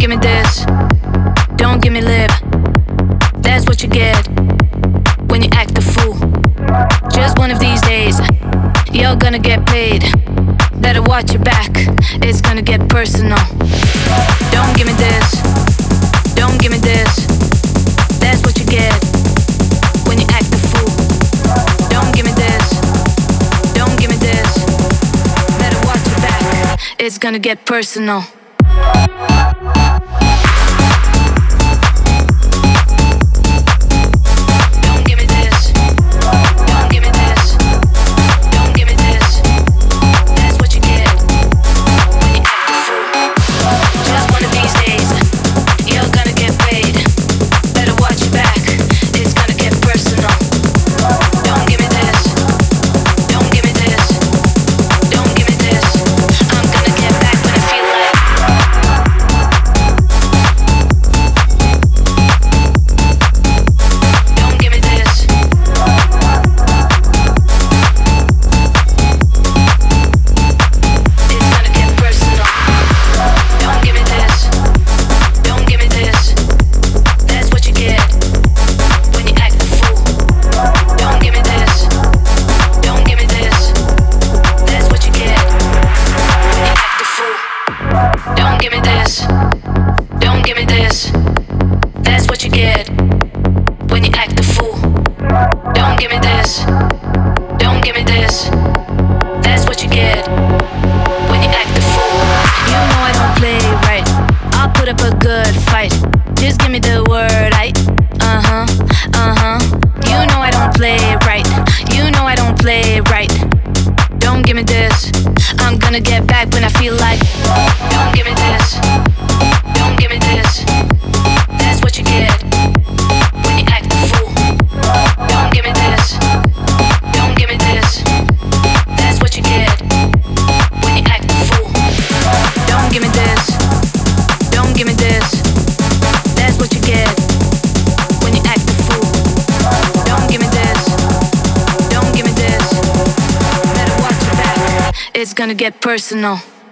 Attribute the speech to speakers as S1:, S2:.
S1: give me this, don't give me lip. That's what you get when you act a fool. Just one of these days, you're gonna get paid. Better watch your back, it's gonna get personal. Don't give me this, don't give me this. That's what you get when you act a fool. Don't give me this, don't give me this. Better watch your back, it's gonna get personal. It's gonna get personal.